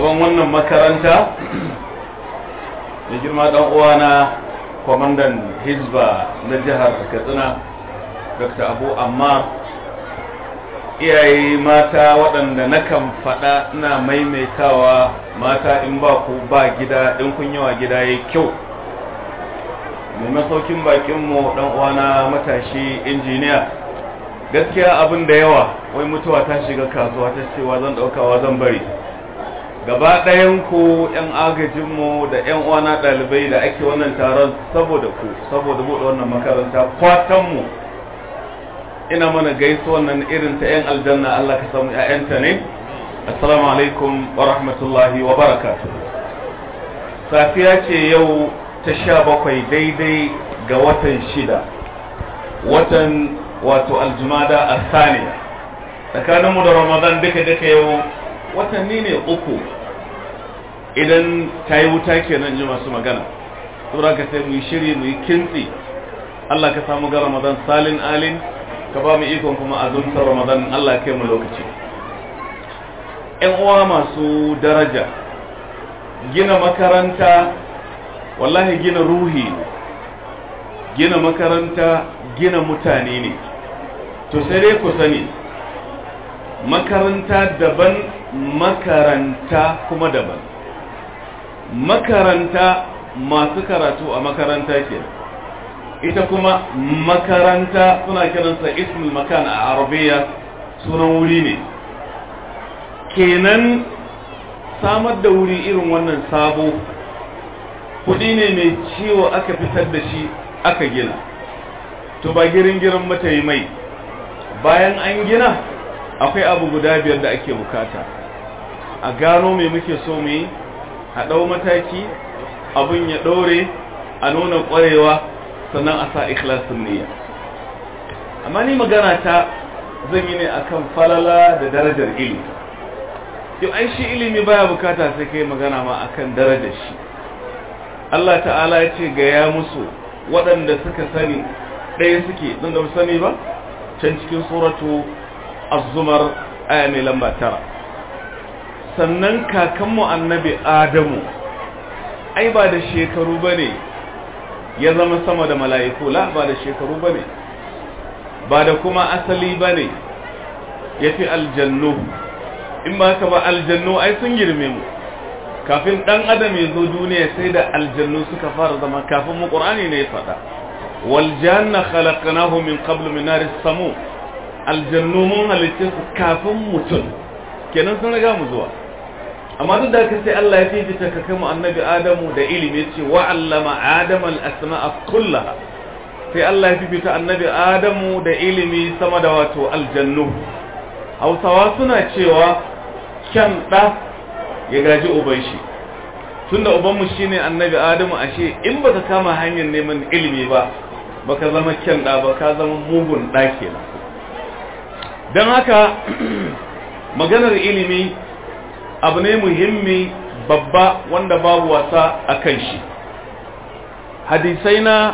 wannan makaranta da girma dan uwana kwamandan Hizba na jihar Katsina Dr. Abu Ammar, iyaye mata waɗanda nakan faɗa ina maimaitawa, mata in ba ku ba gida, in kun yawa gida yayi kyau. Mai masaukin bakinmu dan uwana matashi injiniya, gaskiya abin da yawa, wai mutuwa ta shiga kasuwa ta cewa zan ɗaukawa zan bari. Gaba ɗayan ku ƴan agajinmu da ƴan uwana ɗalibai da ake wannan taron saboda ku, saboda buɗe wannan makaranta, fatanmu ina mana gaisuwan nan irin ta ƴan aljanna, Allah ka samu ƴaƴanta ne. Assalamu alaikum wa rahmatullahi wa barakatuh. Safiya ce yau ta 17 daidai ga watan 6, watan wato aljumada as-saniya. Tsakaninmu da Ramadan duka yau watanni ne uku, idan ta yi wuta kenan ji masu magana. Tura ka sai mu yi shiri, mu yi kintsi. Allah ka samu ga Ramadan salin alin, ka ba mu ikon kuma azumtar Ramadan, Allah kai mu lokaci. ‘Yan uwa masu daraja, gina makaranta wallahi gina ruhi ne, gina makaranta gina mutane ne. To sai dai ku sani, makaranta daban, makaranta kuma daban. Makaranta masu karatu a makaranta ke, ita kuma makaranta suna kiransa ismul makan a arabiya, sunan wuri ne. Kenan samar da wuri irin wannan sabo kudi ne mai ciwo aka fitar da shi aka gina. To ba girin mata yi mai, bayan an gina akwai abu guda 5 da ake bukata. A gano me muke so mu yi, a ɗau mataki, abin ya ɗore, a nuna ƙwarewa, sannan a sa ikhlasin niyya. Amma ni magana ta zan yi ne akan falala da darajar ilimi. Yau ai shi ilimi baya bukata sai kai magana ma akan darajar shi. Allah ta'ala ya ce ga ya musu waɗanda suka sani ɗaya suke, don da sani ba, can cikin suratu Az-Zumar aya mai lamba 9. Sannan kakanmu annabi Adamu ai ba da shekaru bane ya zama sama da mala'iku, la ba da shekaru bane, ba da kuma asali bane yafi aljannu. In ba ka ba, aljannu ai sun girme mu. Kafin dan adam ya zo duniya sai da aljannu suka fara zama, kafin mu Qur'ani ne ya faɗa, wal janna khalaqnahu min qablu min naris samu. Aljannu mun halitta su kafin mutum, kenan sun riga mu zuwa. Amma duk da haka sai Allah ya fifita ka kai mu annabi Adamu da ilimi, ce wa allama Adama al-asma'a kullaha. Sai Allah ya fifita annabi Adamu da ilimi sama da wato aljannu. Hausawa suna cewa kyan da ya gaji uban shi. Tunda uban mu shine annabi Adamu, ashe in baka kama hanyar neman ilimi ba, baka zama kyan da ba, ka zama mugun da kenan. Dan haka maganar ilimi abu ne muhimmi babba wanda babu wasa a kan shi. Hadisai na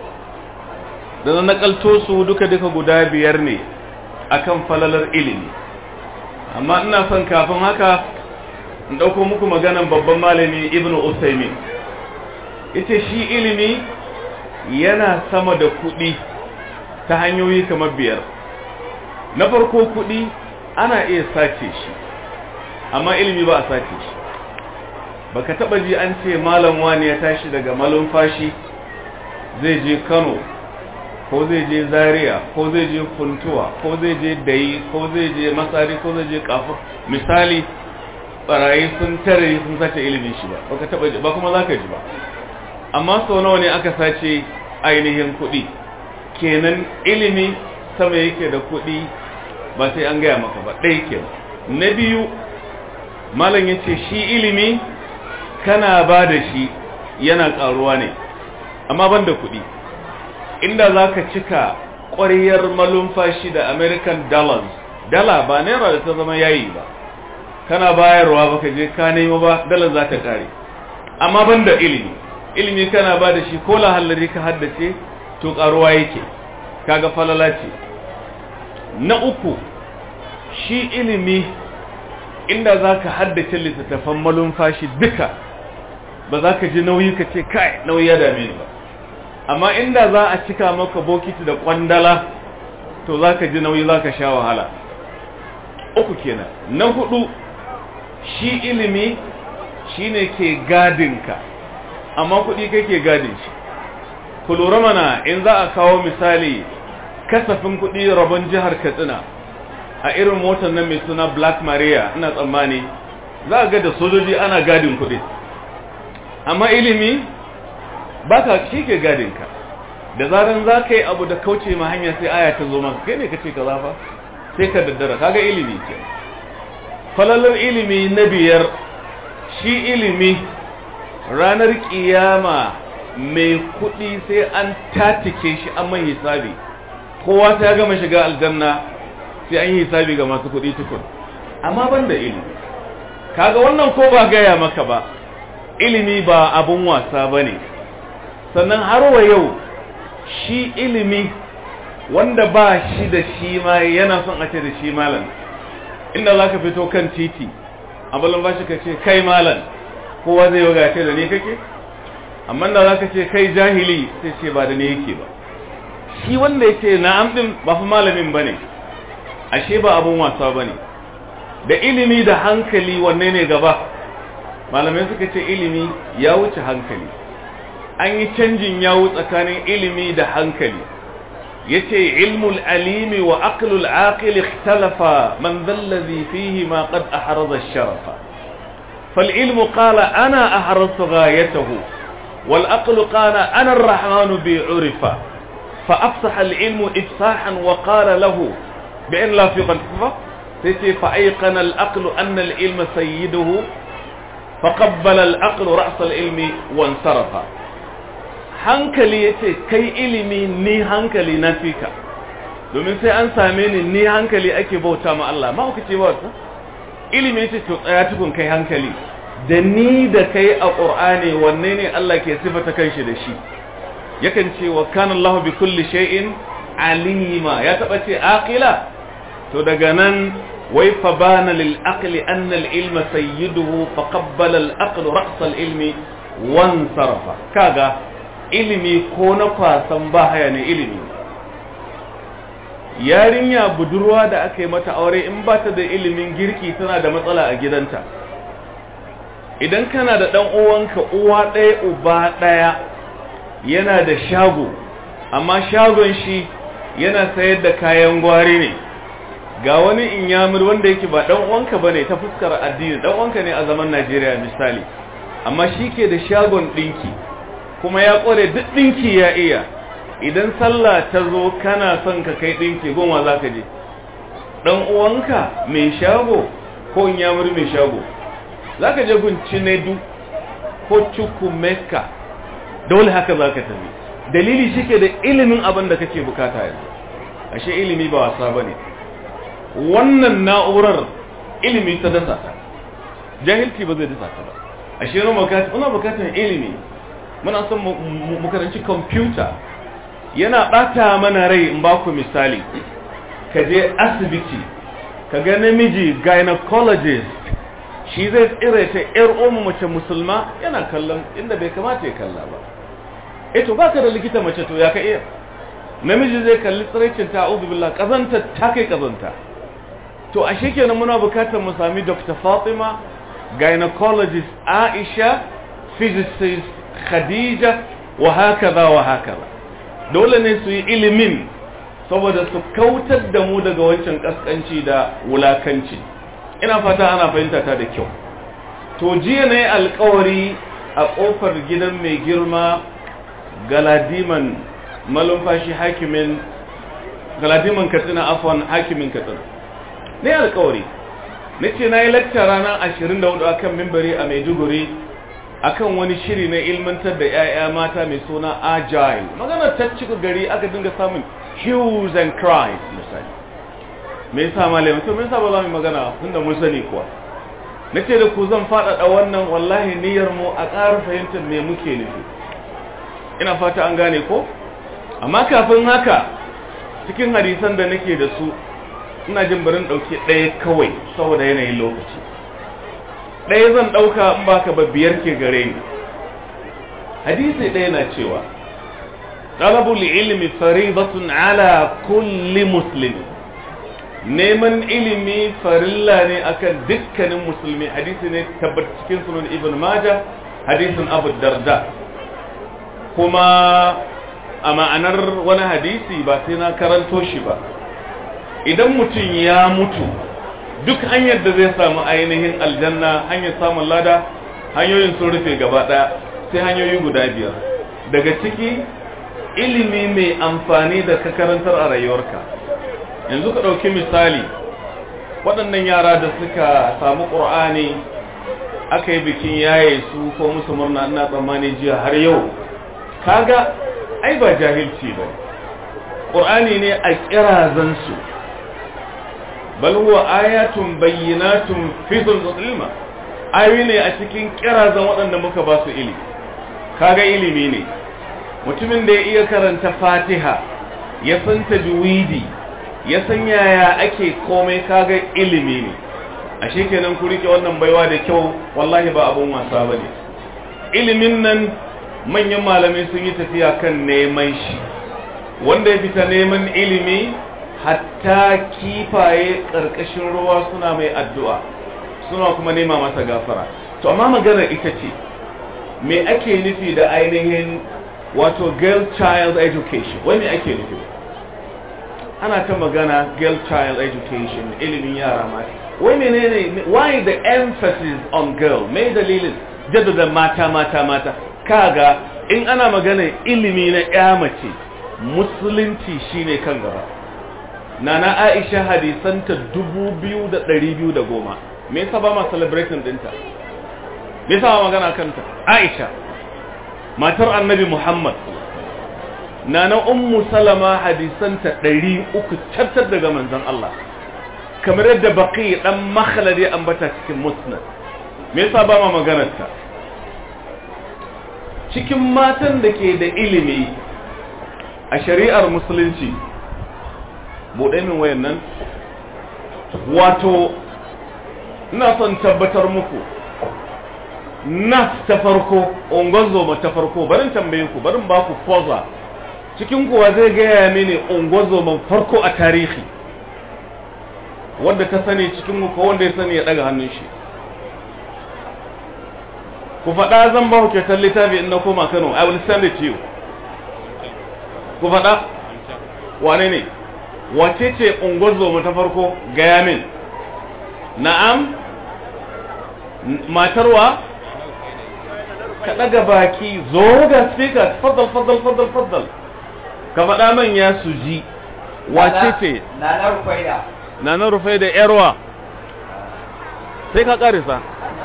da na nakalto su duka guda 5 ne akan falalar ilimi. Amma ina son kafin haka in dauko muku maganan babban malami Ibn Usaymin. Yace shi ilimi yana sama da kuɗi ta hanyoyi kamar 5. Na farko, kuɗi ana iya sace shi, amma ilimi ba a sace shi. Baka taba ji an ce malam wani ya tashi daga malumfashi zai je Kano, ko zai je Zaria, ko zai je Funtuwa, ko zai je Dayi, ko zai je Masari, ko zai je Kafur, misali barayi sun tare sun sace ilimin shi ba. Baka taba ji ba, kuma zaka ji ba. Amma sau nawa ne aka sace ainihin kuɗi? Kenan ilimi sama yake da kuɗi, ba sai an gaya maka ba. Ɗaya kenan. Na biyu, malam ya ce shi ilimi kana ba da shi yana ƙaruwa ne, amma ban da kuɗi. Inda za ka cika ƙwariyar malumfashi da American dollars, dala ba naira da ta zama yayi ba, kana bayarwa baka je ka nemo ba, dalar za ta ƙare. Amma ban da ilimi, ilimi kana ba da shi ko lahallari ka haddace, to ƙaruwa yake, kaga falala ce. Na uku, shi ilimi inda za ka haddace littattafan malumfashi duka ba za ka ji nauyi ka ce kai nauyi ya dame ni ba, amma inda za a cika maka bokiti da kwandala to za ka ji nauyi, za ka sha wahala. Uku kenan. Na hudu, shi ilimi shine ke gadinka, amma kuɗi kake gadin shi. Ku lura mana, in za a kawo misali kasafin kuɗi rabon jihar Katsina a irin motar nan mai suna Black Maria, ina tsammani za a ga da sojoji ana gadin kuɗi, amma ilimi ba ka shi ke gadinka. Da zaran za ka yi abu da kauce ma hanya sai aya ta zo maka, kai ne ka ce ka zafa sai ka daddara, kaga ilimi ke. Falalar ilimi na biyar, shi ilimi ranar kiyama mai kuɗi sai an tatike shi an mai hisabi, kowa ta gama shiga aljanna sai an yi hisabi ga masu kuɗi tukun, amma ban da ilimi. Kaga wannan ko ba gaya maka ba, ilimi ba abun wasa ba ne. Sannan har wa yau shi ilimi wanda ba shi da shi ma yana son a ce da shi malam, inda za ka fito kan titi abalin ba shi ka ce kai malam, kowa zai yoga ce da ni kake, amma da za ka ce kai jahili sai ce ba da ni yake ba. Shi wanda ya ce na'am din ba fi malamin ba ne, ashe ba abun wasa ba ne. Da ilimi da hankali wanne ne gaba? Malamai suka ce ilimi ya wuce hankali, an yi canjin yawo tsakanin ilimi da hankali. yace ilmul alimi wa aqlul aqil ikhtalafa man dhallazi fihi ma qad ahraza ash-sharafa fal ilmu qala ana ahraztu ghayatahu wal aqlu qala ana ar-rahmanu bi urifa fa afsaha al-ilmu ifsahan wa qala lahu bi an la fi qalbihi sai fa ayqana al-aqlu anna al-ilma sayyiduhu فقبل العقل رأس العلم وانصرف hankali yace kai ilimi ni hankali na fika domin sai an same ni hankali ake bauta ma Allah ma kuke ba ku ilimi yace to tsaya tukun kai hankali da ni da kai a Qur'ani wanne ne Allah ke sifata kanshi da shi yakan ce wa kana Allah bi kulli shay'in alima ya taba ce aqila to daga nan wai fa bana lil aqli anna al ilma sayyiduhu fa qabbala al aql ra's al ilmi wan sarafa kaga ilimi ko na kwasan ba haya ne ilimi yarinya budurwa da aka yi mata aure in ba ta da ilimin girki tana da matsala a gidanta idan kana da dan uwanka uwa ɗaya uba ɗaya yana da shago amma shagon shi yana sayar da kayan gwari ne ga wani inyamur wanda yake ba dan uwanka bane ta fuskar addini dan uwanka ne a zaman Najeriya misali amma shike da shagon dinki kuma ya kore duk dinki ya iya idan sallah ta zo kana son ka kai dinki goma zaka je dan uwanka mai shago ko inyamur mai shago zaka je gun Cinedu ko Chukwumeka dole haka zaka tafi dalili shike da ilimin abin da kake bukata yanzu ashe ilimi ba wasa bane wannan na'urar ilimi ta dasa ta jahilci ba zai dasa ta ba ashe muna bukatar ilimi muna son mu karanci computer yana bata mana rai in ba ku misali ka je asibiti ka ga namiji gynecologist shi zai tsire ta yar umu mace musulma yana kallon inda bai kamata ya kalla ba to baka da likita mace to ya ka iya namiji zai kalli tsiraicin ta a'udhu billah kazanta ta kai kazanta to ashe kenan muna bukatar mu sami Dr. Fatima, gynecologist Aisha, physicist Khadija wa hakaza dole ne su yi ilimin saboda su kautar da mu daga wancan kaskanci da wulakanci ina fata ana fahimta ta da kyau to jiya ne alƙawari a kofar gidan mai girma Galadiman malumfashi Galadiman Katsina afwan hakimin Katsina ne alƙawari nace nayi lecture ranar 24 akan minbari a Maiduguri akan wani shiri na ilmantar da ƴaƴa mata mai suna Agile magana ta cika gari aka dinga samun hues and cries misali me yasa malami to me yasa ba za mu magana tunda mun sani kuwa nace da ku zan faɗaɗa wannan wallahi niyyar mu a ƙara fahimtar me muke nufi ina fata an gane ko amma kafin haka cikin hadisan da nake da su ina jin barin dauke ɗaya kawai saboda yanayin lokaci ɗaya zan ɗauka in baka ba biyar ke gare ni. Hadisi ɗaya na cewa talabul ilmi faridatun ala kulli muslim, neman ilimi farilla ne akan dukkanin musulmi. Hadisi ne tabbata cikin sunan Ibn Majah, hadisin Abu Darda. Kuma a ma'anar wani hadisi ba sai na karanto shi ba, idan mutum ya mutu duk hanyar da zai samu ainihin aljanna, hanyar samun lada, hanyoyin sun rufe gaba ɗaya, sai hanyoyi guda 5. Daga ciki ilimi mai amfani da ka karantar a rayuwarka. Yanzu ka ɗauki misali, waɗannan yara da suka samu ƙur'ani aka yi bikin yaye su ko musu murna, ina tsammani jiya har yau, kaga ai ba jahilci ba, ƙur'ani ne a ƙirazansu, bal huwa ayatun bayyinatun fi sulsul ilma, ayoyi ne a cikin ƙirazan waɗanda muka ba su ilimi. Kaga ilimi ne, mutumin da ya iya karanta Fatiha, ya san tajwidi, ya san yaya ake komai, kaga ilimi ne. Ashe kenan ku rike wannan baiwa da kyau, wallahi ba abun wasa bane. Ilimin nan manyan malamai sun yi tafiya kan neman shi, wanda ya fita neman ilimi hatta kifaye ƙarƙashin ruwa suna mai addu'a, suna kuma nema masa gafara. To amma maganar ita ce, me ake nufi da ainihin wato girl child education? Wai me ake nufi? Ana ta magana girl child education, ilimin yara mata. Wai menene, why the emphasis on girl? Me dalilin jaddada mata? Kaga in ana magana ilimi na ya mace, musulunci shine kan gaba. Nana Aisha hadisanta 2210. Me yasa ba ma celebrating dinta? Me yasa ba magana kanta? Aisha matar Annabi Muhammad. Nana Ummu Salama hadisanta 300 tattar daga manzon Allah. Kamar yadda Baqi dan Makhladi ambata cikin Musnad. Me yasa ba ma maganar ta? Cikin matan da ke da ilimi a shari'ar musulunci, buɗe min wayan nan, wato ina son tabbatar muku nas ta farko, ungozoma ta farko, barin tambaye ku, barin ba ku foza, cikin kuwa zai gaya mini ungozoman farko a tarihi wanda ta sani cikin ku, ko wanda ya sani ya daga hannun shi. Ku faɗa, zan ba ku kyautar littafi in na koma Kano. I will send it to you. Ku faɗa, wane ne? Wace ce ungozoma ta farko? Gaya min. Na'am? Matarwa? Ka ɗaga baki, zo ga speaker, faddal. Ka faɗa man ya su ji. Wace ce? Nana Rufaida. Nana Rufaida yarwa. Sai ka ƙarisa.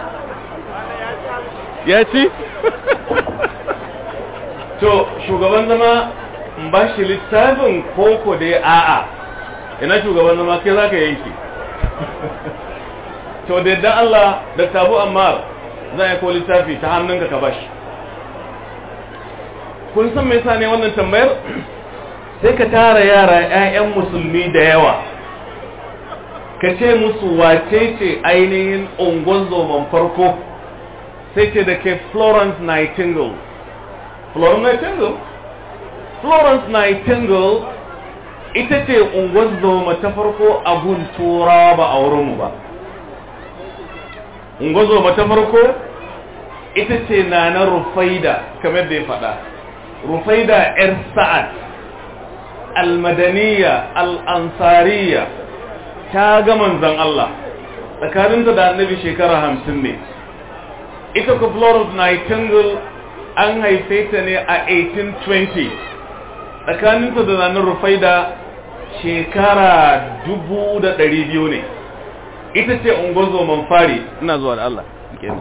Ya ci? To, shugaban zama in ba shi littafin koko da ya a'a, ina shugaban zama kai za ka yanki. To, da yadda Allah da Abu Ammar za ya ko littafi ta hannunka ka bashi. Kun san me yasa ne wannan tambayar? Sai ka tara yara 'ya'yan musulmi da yawa, ka ce musu wace ce ainihin ungozoman farko, sai ce da ke Florence Nightingale. Florence Nightingale ita ce ungozoma ta farko a gun Turawa ba a wurinmu ba. Ungozoma ta farko ita ce Nana Rufaida, kamar da ya faɗa. Rufaida 'yar Sa'ad al-Madaniya al-Ansariya, ta ga manzon Allah, tsakaninta da Annabi shekara 50 ne. Ita ku Florence Nightingale an haife ta ne a 1820, tsakaninta da Nana Rufaida shekara 200 ne. Ita ce ungozoman fari. Ina zuwa da Allah.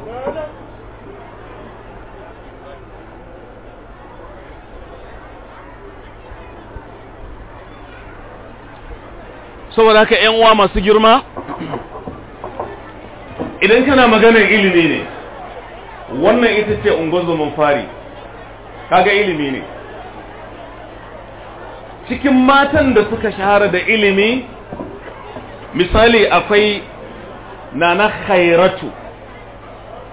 Saboda haka ‘yan uwa masu girma, idan kana maganar ilimi ne, wannan ita ce ungozoman fari, kaga ilimi ne. Cikin matan da suka shahara da ilimi, misali akwai Nana Khairatu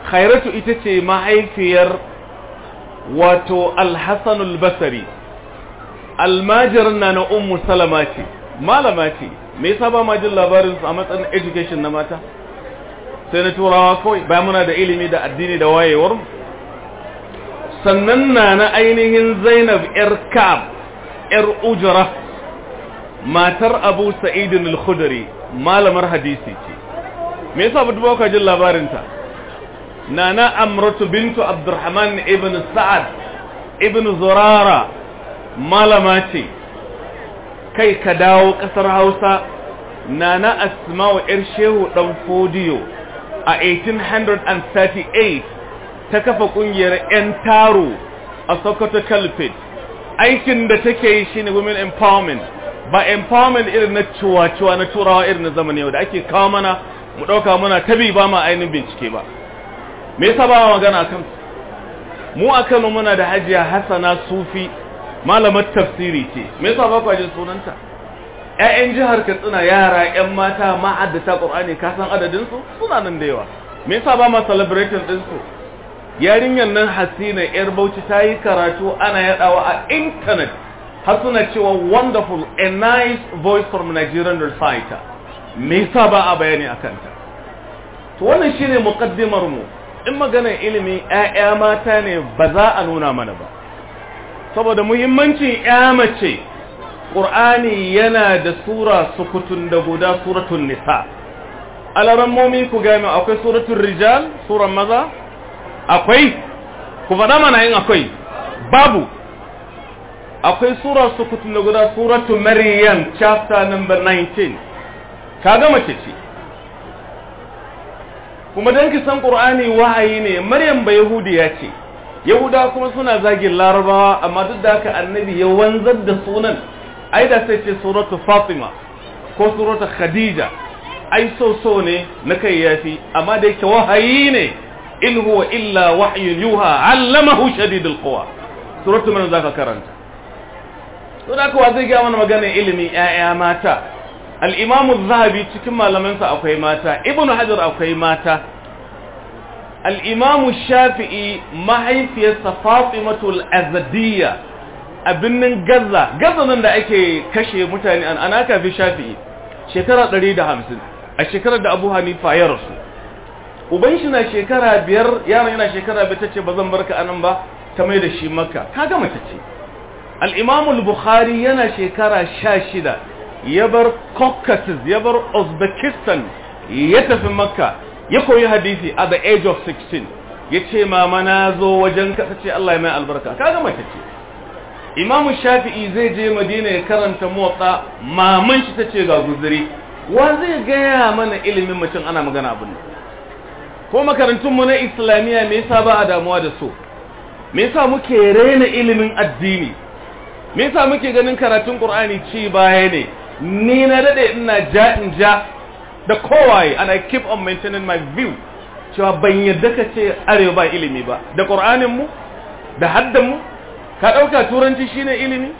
Khairatu ita ce mahaifiyar wato Al-Hasan al-Basri, almajirin na Ummu Salama ce, malama ce. Me yasa ba ma jin labarin su a matsayin education na mata? Sai na turawa kawai, bayan muna da ilimi da addini da wayewar mu. Sannan na ainihin Zainab ‘yar Ka'ab, ‘yar Ujra, matar Abu Sa'id al-Khudri, malamar hadisi ce. Me yasa ba ka jin labarinta? Nana Amratu bintu Abdurrahman ibn Sa'ad ibn Zurara, malama ce. Kai ka dawo ƙasar Hausa, Nana Asma'u ‘yar Shehu ɗan Fodiyo a 1838 ta kafa ƙungiyar ‘yan taro a Sokoto Califate. Aikin da take yi shine women empowerment, ba empowerment irin na ciwa-ciwa na turawa irin na zamani yau da ake kawo mana mu ɗauka muna tabi ba ma ainihin bincike ba. Me yasa ba magana kan mu a Kano muna da Hajiya Hassana Sufi, malamar tafsiri ce. Me yasa ba ku jin sunanta? ƴaƴan jihar Katsina, yara ƴan mata ma'addata Qur'ani, ka san adadin su suna nan da yawa. Me yasa ba ma celebrating din su? Yarinyar nan Hasina yar Bauchi ta yi karatu ana yadawa a internet har suna cewa wonderful, a nice voice from Nigerian reciter. Me yasa ba a bayani akan ta? To wannan shine muqaddimar mu. In maganar ilimi ƴaƴa mata ne ba za a nuna mana ba, saboda muhimmancin ƴa mace. Qur'ani yana da sura sukutun da guda suratul nisa. Alarammomi ku gami akwai suratul rijal, suran maza? Akwai? Ku faɗa mana yin akwai? Babu. Akwai sura sukutun da guda suratul Maryam, chapter number 19. Kaga mace ce. Kuma dan ki san Qur'ani wahayi ne, Maryam ba Yahudiya ce. Yahudawa kuma suna zagin Larabawa, amma duk da haka Annabi ya wanzar da sunan. Ai da sai ce suratu Fatima ko suratu Khadija, ai so ne na kai yafi, amma da yake wahayi ne, in huwa illa wahyun yuha allamahu shadidul quwa. Suratu man zaka karanta. To da kuwa zai ga mana magana ilimi ƴaƴa mata. Al-Imam Az-Zahabi cikin malamansa akwai mata, Ibn Hajar akwai mata. Al-Imam Shafi'i mahaifiyarsa Fatimatul Azadiyya a birnin Gaza nan da ake kashe mutane ana kafi Shafi'i shekara 150 a shekarar da Abu Hanifa ya rasu. Uban shi na shekara 5, yaron yana shekara 5, tace bazan barka anan ba, ta mai da shi Makka. Kaga mace ce. Al-Imam al-Bukhari yana shekara 16 ya bar Caucasus, ya bar Uzbekistan, ya tafi Makka, ya koyi hadisi at the age of 16. Yace mama na zo wajen ka, tace Allah ya mai albarka. Kaga mace ce. Imam Shafi'i zai je Madina ya karanta Muwatta, maman shi tace ga guzuri. Wa zai gaya mana ilimin mutum ana magana abin nan? Ko makarantun mu na Islamiyya me yasa ba a damuwa da su? Me yasa muke rena ilimin addini? Me yasa muke ganin karatun Qur'ani ci baya ne? Ni na dade ina ja da kowaye, and I keep on maintaining my view cewa ban yadda ka ce arewa ba ilimi ba. Da Qur'anin mu, da haddan mu, ka ɗauka turanci shine ilimi?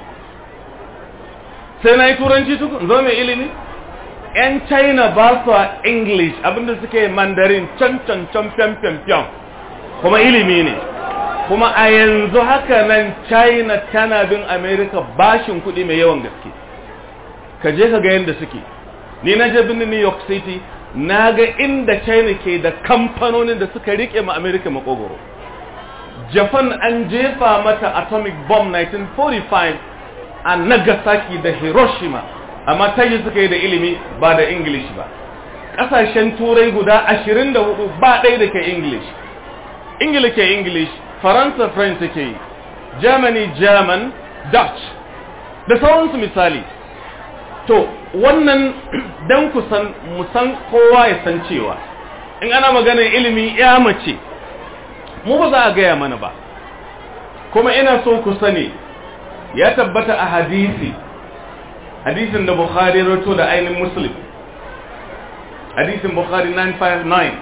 Sai na yi turanci tukun zo mai ilimi? ‘Yan China ba su a English, abinda suke Mandarin can fiyan, kuma ilimi ne. Kuma a yanzu haka nan China tana bin America bashin kuɗi mai yawan gaske. Ka je ka ga yadda suke. Ni na je birnin New York City, na ga inda China ke da kamfanonin da suka riƙe ma America makogoro. Japan an jefa mata atomic bomb 1945 a Nagasaki da Hiroshima, amma ta yi suka yi da ilimi ba da English ba. Ƙasashen turai guda 24 ba ɗaya da ke English. Ingila ke English, Faransa French take yi, Germany German, Dutch, da sauransu misali. To, wannan dan kusan musan kowa ya san cewa, in ana maganar ilimi ya mace, mu ba za a gaya mana ba. Kuma ina so ku sani, ya tabbata a hadisin da Bukhari rawaito da ainihin Muslim, hadisin Bukhari 959.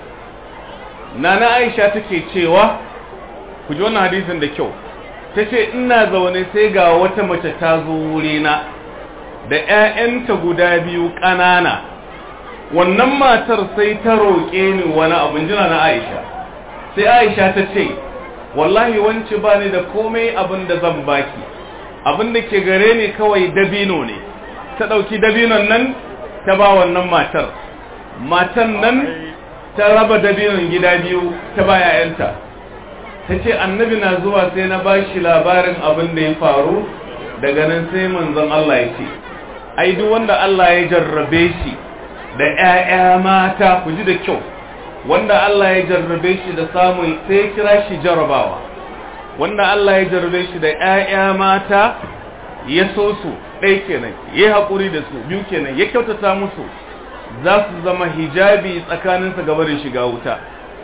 Nana Aisha take cewa, ku ji wannan hadisin da kyau, tace ina zaune sai ga wata mace ta zo wurina da ƴaƴanta guda biyu ƙanana. Wannan matar sai ta roƙe ni wani abu, jina na Aisha, sai Aisha ta ce wallahi wance ba ni da komai abin da zan baki, abin da ke gare ni kawai dabino ne. Ta ɗauki dabinon nan ta ba wannan matar, matan nan ta raba dabinon gida biyu ta ba ‘ya'yanta. Ta ce annabi na zuwa sai na ba shi labarin abin da ya faru, daga nan sai manzon Allah ya ce ai duk wanda Allah ya jarrabe shi da ‘ya'ya mata, ku ji da kyau, wanda Allah ya jarrabe shi da samun, sai ya kira shi jarabawa, wanda Allah ya jarrabe shi da ‘ya'ya mata ya so su, ɗaya kenan, ya haƙuri da su, biyu kenan, ya kyautata musu, za su zama hijabi tsakaninsa gaba da shiga wuta.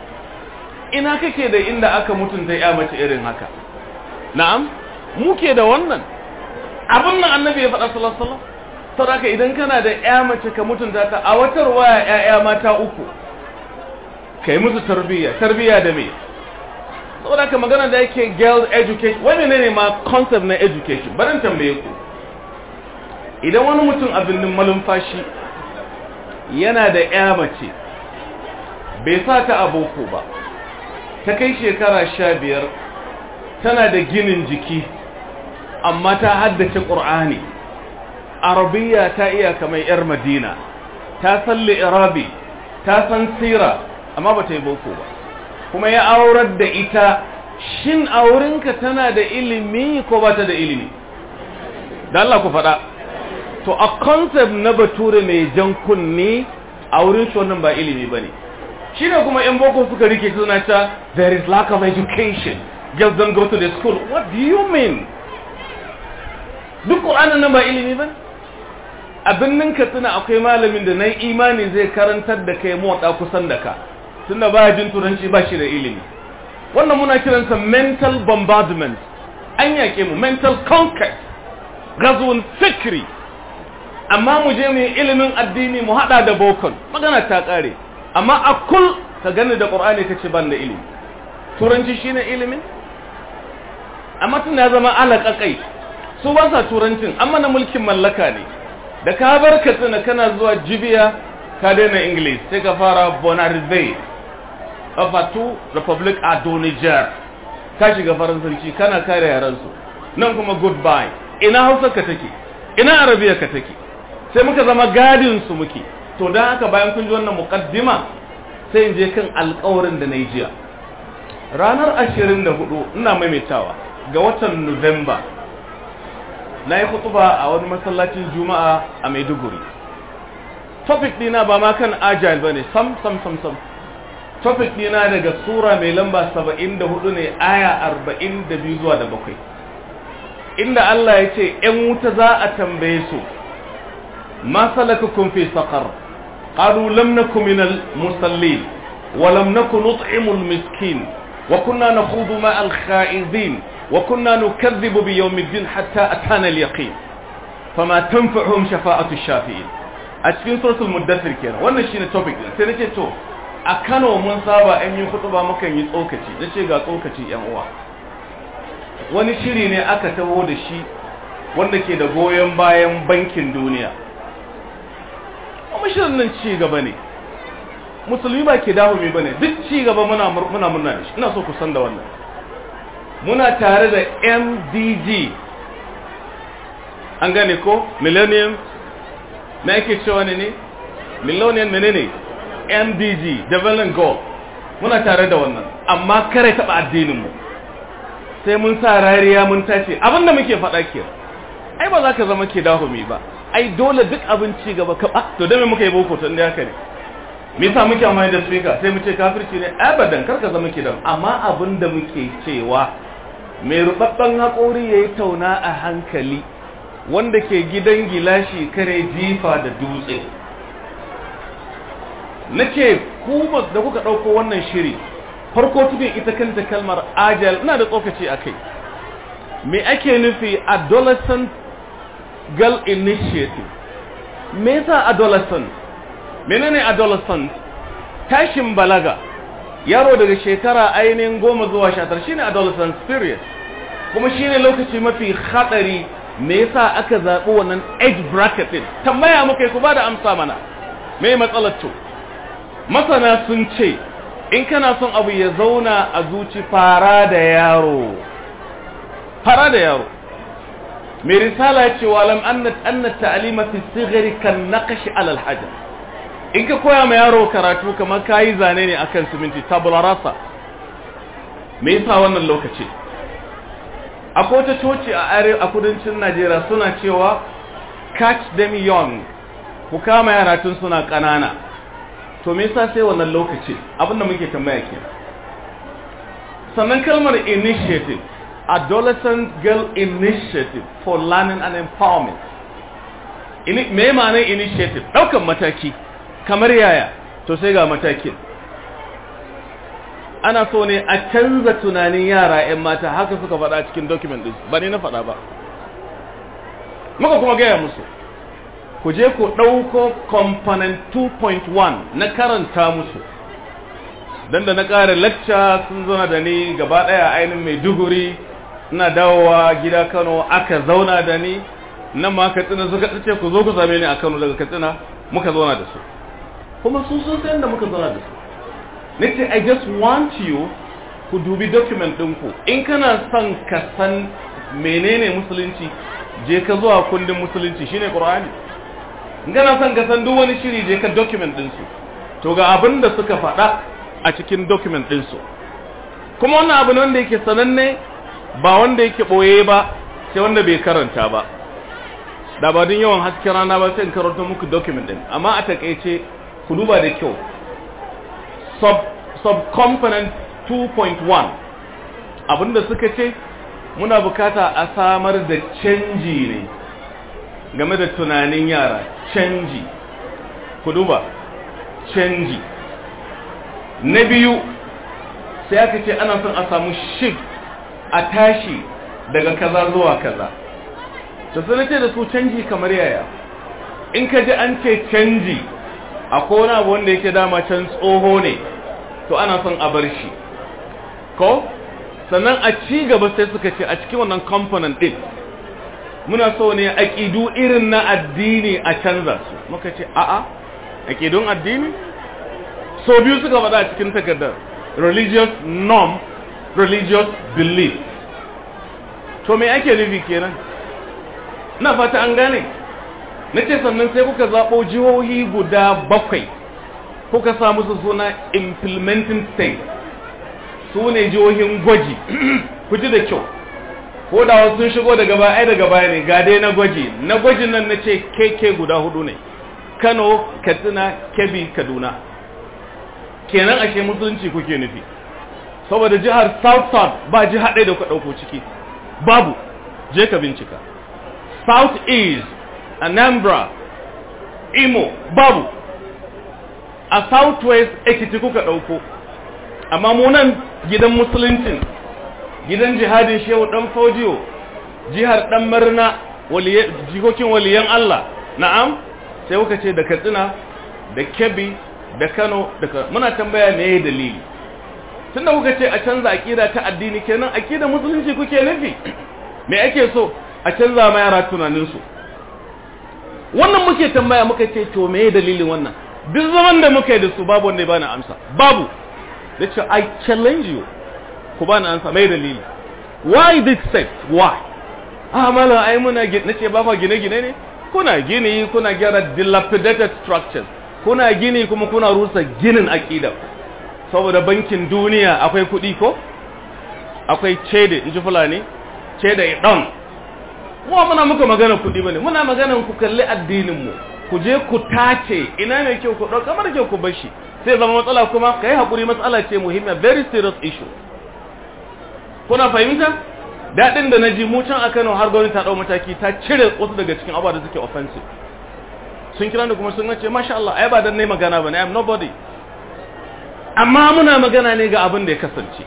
Ina kake da inda aka mutunta ‘ya mace irin haka? Na'am, muke da wannan. Abin nan annabi ya faɗa sallallahu alaihi wasallam. Saboda idan kana da ‘ya mace ka mutunta ta, a watar waya ‘ya'ya mata uku, kai musu tarbiyya da me? Saboda ka magana da yake girl education, wani ne ma concept na education, barin tambaye ku. Idan wani mutum a birnin malumfashi yana da ‘ya mace, bai sa ta a boko ba, ta kai shekara 15, tana da ginin jiki, amma ta haddace ƙur'ani, arabiya ta iya kamar ‘yar Madina, ta san li'irabi, ta san sira, amma ba ta yi boko ba, kuma ya aurar da ita. Shin aurenka tana da ilimi ko ba ta da ilimi? Da Allah ku faɗa. To a concept na bature mai jan kunni, auren shi wannan ba ilimi ba ne. Shi ne kuma ‘yan boko suka rike suna ta, there is lack of education, girls don't go to the school. What do you mean? Duk ƙur'anin nan ba ilimi ba ne? Abin nan ka tuna akwai malamin da na yi imani zai karantar da kai motsa kusan da ka, tunda ba jin turanci ba shi da ilimi. Wannan muna kiransa mental bombardment, an yaƙe mu, mental conquest, gazuwan fikri. Amma mu je mu yi ilimin addini mu haɗa da bokon, magana ta ƙare. Amma a kul ka gani da ƙur'ani ka ce ban da ilimi. Turanci shi ne ilimin? Amma tun ya zama alaƙaƙai, su ba sa turancin, amma na mulkin mallaka ne. Da ka bar Katsina kana zuwa Jibiya ka daina English, sai ka fara Bonarve, Afatu, Republic Ado Niger, ka shiga Faransanci kana kare yaransu, nan kuma goodbye. Ina Hausa ka take, ina Arabiya ka take, sai muka zama gadin su muke. To don haka bayan kun ji wannan muqaddima, sai in je kan alƙawarin da na yi jiya. Ranar 24 ina maimaitawa ga watan Nuwamba, na yi khutuba a wani masallacin Juma'a a Maiduguri. Topic dina ba ma kan agile bane, sam. Topic dina daga sura mai lamba 74 ne, aya 42 zuwa da 7. Inda Allah ya ce ‘yan wuta za a tambaye su, ma salakakum fi saqar, qalu lam nakum minal musallin wa lam nakun nut'imul miskin wa kunna nakhudu ma'al kha'idin wa kunna nukadhibu bi yawmiddin hatta atana al-yaqin fama tanfa'uhum shafa'atu ash-shafi'in. A cikin suratul muddathir kenan, wannan shine topic din. Sai nace to a Kano mun saba an yi kutuba mukan yi tsokaci, nace ga tsokaci yan uwa. Wani shiri ne aka taho da shi wanda ke da goyon bayan bankin duniya. Kuma shirin nan ci gaba ne, musulmi ba ke dawo mai bane, duk ci gaba muna murna da shi. Ina so ku san da wannan. Muna tare da MDG, an gane ko millennium na yake cewa ne millennium menene MDG, development goal. Muna tare da wannan, amma kare taba addinin mu, sai mun sa rariya mun tace abinda muke faɗa ke. Ai ba za ka zama ke dawo mai ba, ai dole duk abin ci gaba ka to da me muka yi boko tun da haka ne. Me yasa muke amfani da speaker sai mu ce kafirci ne? Abadan, kar ka zama ke da. Amma abinda muke cewa mai rubabban haƙori yayi tauna a hankali, wanda ke gidan gilashi kare jifa da dutse. Nace ku da kuka ɗauko wannan shiri, farko tukun ita kanta kalmar agile ina da tsokaci akai. Me ake nufi adolescent girl initiative? Me yasa adolescent? Menene adolescent? Tashin balaga, yaro daga shekara ainihin 10 zuwa 19 shine adolescent period, kuma shine lokaci mafi hadari. Me yasa aka zaɓi wannan age bracket din? Tambaya muka ku bada amsa mana. Me matsalar to? Masana sun ce in kana son abu ya zauna a zuci fara da yaro mai risala ce wa lam anna ta'lima fi sighri kan naqsh ala al-hajar in ka koya ma yaro karatu kamar kayi zane ne akan siminti tabula rasa me yasa wannan lokaci akwai wata coci a kudancin Najeriya suna cewa catch them young ku kama yara tun suna kanana to me yasa sai wannan lokaci abinda muke tambaya ke sannan kalmar initiative adolescent girl initiative for learning and empowerment me ma'anar initiative daukan mataki kamar yaya to sai ga matakin ana so ne a canza tunanin yara 'yan mata haka suka faɗa cikin document din ba ne na faɗa ba muka kuma gaya musu ku je ku ɗauko component 2.1 na karanta musu dan da na ƙara lecture sun zauna da ni gaba ɗaya ainihin Maiduguri ina dawowa gida Kano aka zauna da ni nan ma Katsina suka ce ku zo ku same ni a Kano daga Katsina muka zauna da su kuma sun san da muka zauna da su nace I just want you ku dubi document ɗinku in kana son ka san menene musulunci je ka zuwa kundin musulunci shine Qur'ani in kana son ka san duk wani shiri je ka document ɗinsu to ga abin da suka faɗa a cikin document ɗinsu kuma wannan abu ne wanda yake sananne ba wanda yake ɓoye ba sai wanda bai karanta ba da ba don yawan hasken rana ba sai in karanta muku document ɗin amma a takaice ku duba da kyau subcomponent 2.1 abinda suka ce muna bukata a samar da canji ne game da tunanin yara canji ku duba canji na biyu sai aka ce ana son a samu shift a tashi daga kaza zuwa kaza to sai ce da su canji kamar yaya in ka ji an ce canji akwai wani abu wanda yake dama can tsoho ne to ana son a bar shi ko sannan a ci gaba sai suka ce a cikin wannan component din muna so ne aqidu irin na addini a canza su muka ce a'a aqidun addini so biyu suka faɗa a cikin takardar religious norm religious belief to me ake nufi kenan na fata an gane nace sannan sai kuka zabo jihohi guda 7 kuka sa musu suna implementing state su ne jihohin gwaji ku ji da kyau ko da wasu sun shigo daga baya ai daga baya ne ga dai na gwaji na gwajin nan nace keke guda 4 ne Kano Katsina Kebbi Kaduna kenan ashe musulunci kuke nufi saboda jihar South ba jiha ɗaya da ku dauko ciki babu je ka bincika South East Anambra Imo babu a South West Ekiti kuka dauko amma mu nan gidan musuluncin gidan jihadin Shehu Dan Fodiyo jihar Dan Marna jikokin waliyan Allah na'am sai kuka ce da Katsina da Kebbi da Kano da muna tambaya me dalili tunda kuka ce a canza akida ta addini kenan akida musulunci kuke nufi me ake so a canza ma yara tunanin su wannan muke tambaya muka ce to me dalilin wannan duk zaman da muka yi da su babu wanda ya bani amsa babu dace I challenge you ku bani amsa me dalili why this sect why mala ai muna nace ba fa gine-gine ne kuna gini kuna gyara dilapidated structures kuna gini kuma kuna rusa ginin akida saboda bankin duniya akwai kudi ko akwai cede inji fulani cede don mu muna muka magana kudi bane muna magana ku kalli addinin mu ku je ku tace ina ne kyau ku dauka kamar kyau ku bashi sai zama matsala kuma kai hakuri matsala ce muhimmiya very serious issue kuna fahimta dadin da naji mu can a Kano har gwamnati ta dau mataki ta cire wasu daga cikin abubuwa da suke offensive sun kira ni kuma sun ce masha Allah ai ba dan nayi magana bane I am nobody amma muna magana ne ga abin da ya kasance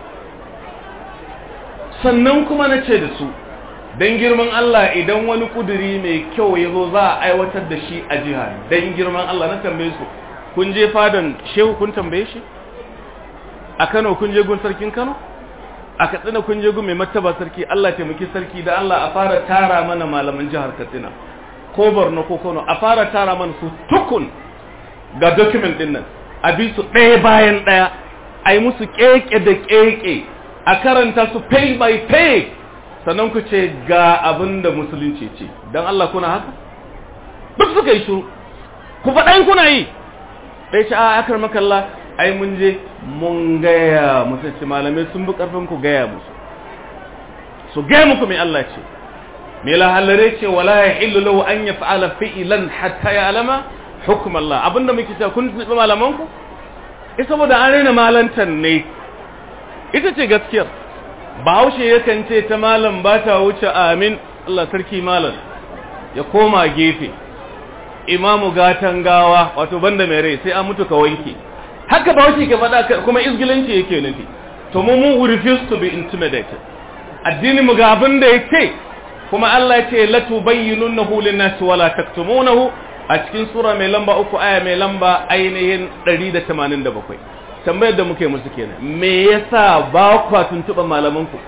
sannan kuma nace da su dan girman Allah idan wani kuduri mai kyau yazo za a aiwatar da shi a jiha dan girman Allah na tambaye su kun je fadan shehu kun tambaye shi a Kano kun je gun sarkin Kano a Katsina kun je gun mai martaba sarki Allah ya taimaki sarki da Allah a fara tara mana malaman jihar Katsina ko Borno ko Kano a fara tara mana su tukun ga document din nan a bi su ɗaya bayan ɗaya ai musu keke da keke a karanta su page by page sannan ku ce ga abin da musulunci ce dan Allah kuna haka duk suka yi shiru ku faɗa in kuna yi sai ce a akar makalla ai mun je mun gaya musu ce malamai sun bi karfin ku gaya musu su gaya muku mai Allah ce mai lahallare ce wala yahillu lahu an yaf'ala fi'lan hatta ya'lama hukm Allah abinda muke cewa kun tsibi malaman ku saboda an raina malantan ne ita ce gaskiyar Bahaushe yakan ce ta malam ba ta wuce amin Allah sarki malam ya koma gefe imamu gatan gawa wato banda mai rai sai an mutu ka wanke haka Bahaushe ke faɗa kuma izgilanci yake nufi to mu refuse to be intimidated addini mu ga abin da yake kuma Allah ya ce la tubayyinunahu lin-nas wa la taktumunahu a cikin sura mai lamba 3 aya mai lamba ainihin 187 tambayar da muke musu kenan me yasa ba ku tuntuba malaman ku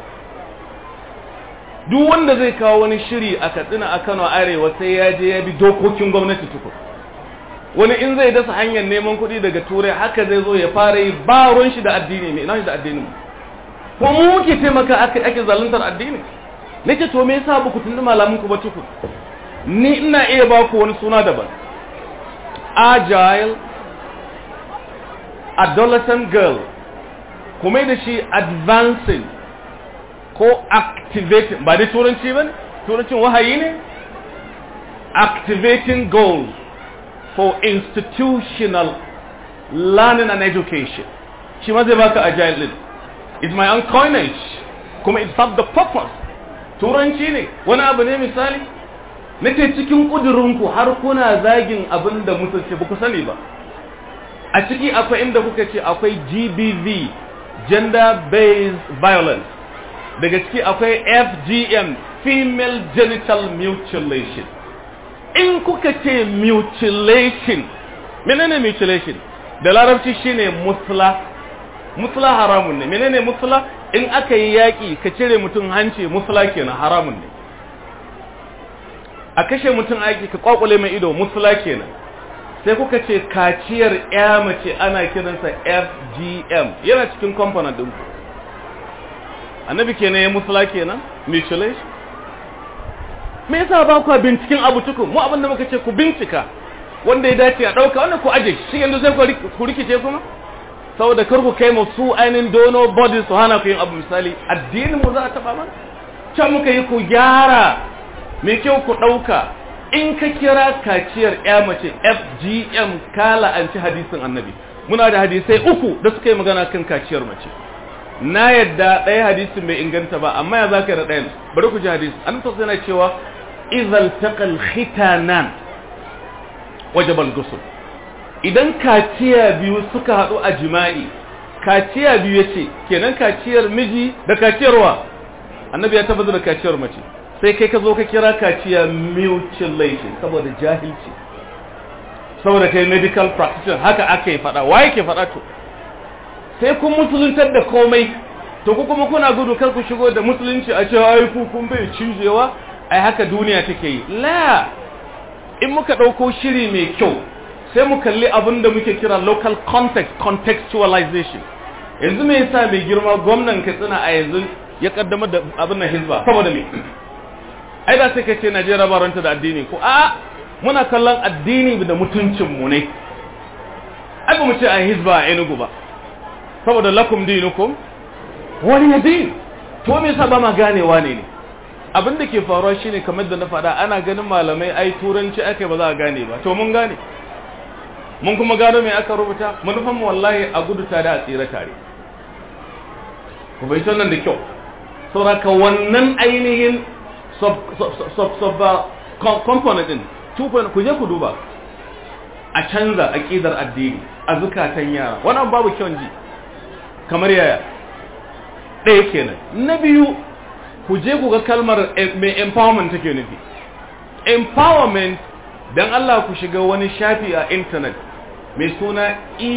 duk wanda zai kawo wani shiri a Katsina a Kano Arewa sai ya je ya bi dokokin gwamnati tukur wani in zai dasa hanyar neman kuɗi daga turai haka zai zo ya fara yi ba ruwan shi da addini me ina shi da addini ko mu muke taimaka ake zaluntar addini nake to me yasa ba ku tuntuba malaman ku ba tukur ni ina iya ba ku wani suna daban agile adolescent girl kuma da shi advancing ko activating ba dai turanci ba ne turancin wahayi ne activating goals for institutional learning and education shi ma zai baka agile din it's my own coinage kuma it serves the purpose turanci ne wani abu ne misali nake cikin kudurinku har kuna zagin abin da musulci ba ku sani ba a ciki akwai inda kuka ce akwai GBV gender based violence daga ciki akwai FGM female genital mutilation in kuka ce mutilation menene mutilation da larabci shine musla haramun ne menene musla in aka yi yaki ka cire mutum hanci musla kenan haramun ne a kashe mutum aiki ka kwakwale mai ido musula kenan sai kuka ce kaciyar ya mace ana kiransa FGM yana cikin component din annabi kenan ya musula kenan mutilation me yasa ba ku binciken abu tukun mu abinda muka ce ku bincika wanda ya dace a dauka wanda ku aje shi yanzu sai ku rikice kuma saboda kar ku kai mu su ainin dono body su hana ku yin abu misali addinin mu za a taba mana can muka yi ku gyara me kyau ku ɗauka in ka kira kaciyar ya mace FGM kala an ci hadisin annabi muna da hadisai 3 da suka yi magana kan kaciyar mace na yadda ɗaya hadisin bai inganta ba amma ya zaka yi da ɗayan bari ku ji hadisi an ta yana cewa idhal taqal khitanan wajaba al-ghusl idan kaciya biyu suka haɗu a jima'i kaciya biyu yace kenan kaciyar miji da kaciyarwa annabi ya tabbatar da kaciyar mace sai kai ka zo ka kira kaciya mutilation saboda jahilci saboda kai medical practitioner haka aka yi fada waye ke fada to sai kun musuluntar da komai to ku kuma kuna gudu kar ku shigo da musulunci a cewa ai ku kun bai cijewa ai haka duniya take yi la in muka dauko shiri mai kyau sai mu kalli abin da muke kira local context contextualization yanzu me yasa mai girma gwamnan Katsina a yanzu ya kaddamar da abin nan hizba saboda me ai da sai ka ce Najeriya ba ranta da addini ko a muna kallon addini da mutuncin mu ne ai ba mu ce a hizba a Enugu ba saboda lakum dinukum wani yadin to me yasa ba ma ganewa ne abin da ke faruwa shine kamar da na faɗa ana ganin malamai ai turanci ake ba za a gane ba to mun gane mun kuma gano me aka rubuta manufan mu wallahi a gudu tare a tsira tare ku bai nan da kyau saboda wannan ainihin component din ku je ku duba a canza aqidar addini a zukatan yara wannan babu kyau ji kamar yaya ɗaya kenan na biyu ku je ku ga kalmar mai empowerment take nufi empowerment dan Allah ku shiga wani shafi a internet mai suna